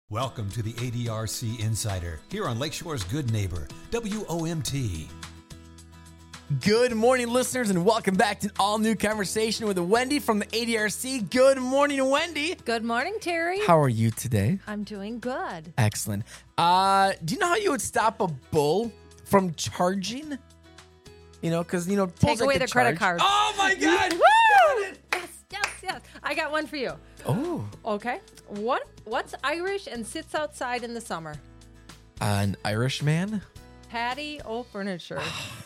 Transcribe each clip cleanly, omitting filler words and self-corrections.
Welcome to the ADRC Insider, here on Lakeshore's Good Neighbor, WOMT. Good morning, listeners, and welcome back to an all-new conversation with Wendy from the ADRC. Good morning, Wendy. Good morning, Terry. How are you today? I'm doing good. Excellent. Do you know how you would stop a bull from charging? Because, bulls Take away like the to credit charge. card. Oh, my God. Woo! Got it. Yes. I got one for you. Oh. Okay. What's Irish and sits outside in the summer? An Irishman? Patio furniture.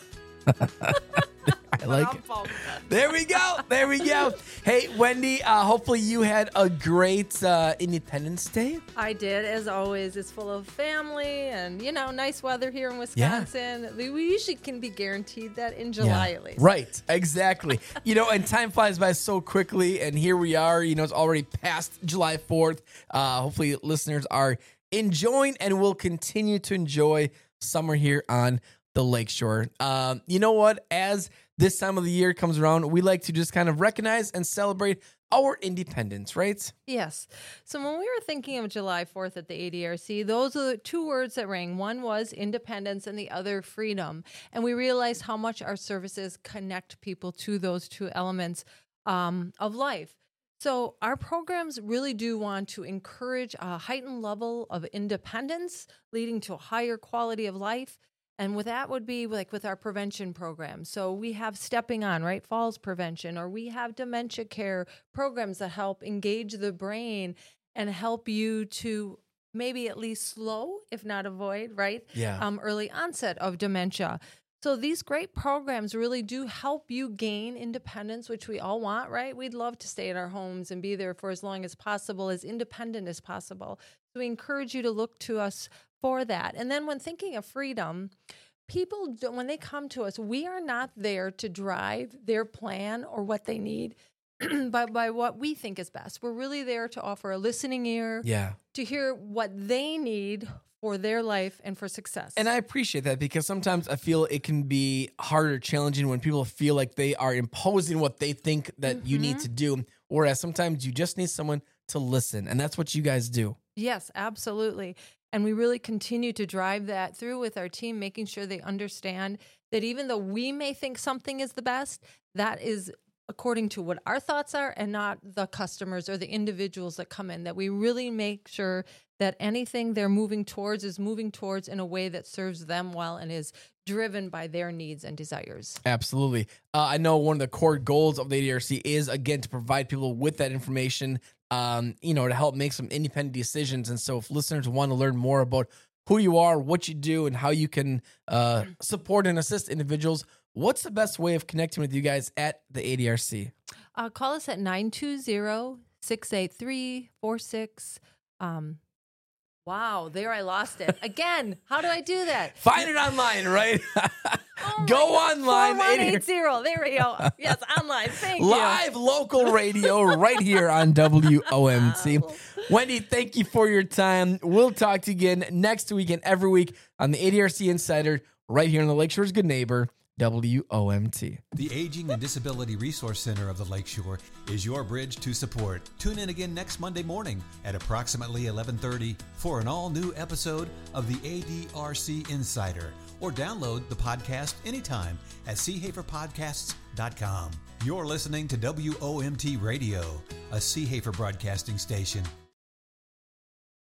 I like it. There we go. Hey, Wendy, hopefully you had a great Independence Day. I did, as always. It's full of family and, nice weather here in Wisconsin. Yeah. We usually can be guaranteed that in July at least. Right, exactly. And time flies by so quickly, and here we are. It's already past July 4th. Hopefully listeners are enjoying and will continue to enjoy summer here on the Lakeshore. You know what? As this time of the year comes around, we like to just kind of recognize and celebrate our independence, right? Yes. So when we were thinking of July 4th at the ADRC, those are the two words that rang. One was independence and the other freedom. And we realized how much our services connect people to those two elements of life. So our programs really do want to encourage a heightened level of independence, leading to a higher quality of life. And with that would be like with our prevention program. So we have Stepping On, right? Falls prevention, or we have dementia care programs that help engage the brain and help you to maybe at least slow, if not avoid, right? Yeah. Early onset of dementia. So these great programs really do help you gain independence, which we all want, right? We'd love to stay in our homes and be there for as long as possible, as independent as possible. So we encourage you to look to us for that. And then when thinking of freedom, people, when they come to us, we are not there to drive their plan or what they need, but by what we think is best. We're really there to offer a listening ear, to hear what they need for their life and for success. And I appreciate that, because sometimes I feel it can be harder, challenging when people feel like they are imposing what they think that you need to do, whereas sometimes you just need someone to listen, and that's what you guys do. Yes, absolutely. And we really continue to drive that through with our team, making sure they understand that even though we may think something is the best, that is according to what our thoughts are and not the customers or the individuals that come in, that we really make sure that anything they're moving towards is moving towards in a way that serves them well and is driven by their needs and desires. Absolutely. I know one of the core goals of the ADRC is, again, to provide people with that information, to help make some independent decisions. And so if listeners want to learn more about who you are, what you do, and how you can support and assist individuals, what's the best way of connecting with you guys at the ADRC? Call us at 920-683-46. Wow, there I lost it. Again, how do I do that? Find it online, right? Oh Go online. 4180. There we go. Yes, online. Thank you. Live local radio right here on WOMT. Wendy, thank you for your time. We'll talk to you again next week and every week on the ADRC Insider right here on the Lakeshore's Good Neighbor, WOMT. The Aging and Disability Resource Center of the Lakeshore is your bridge to support. Tune in again next Monday morning at approximately 11:30 for an all-new episode of the ADRC Insider, or download the podcast anytime at seehaferpodcasts.com. You're listening to WOMT Radio, a Seehafer broadcasting station.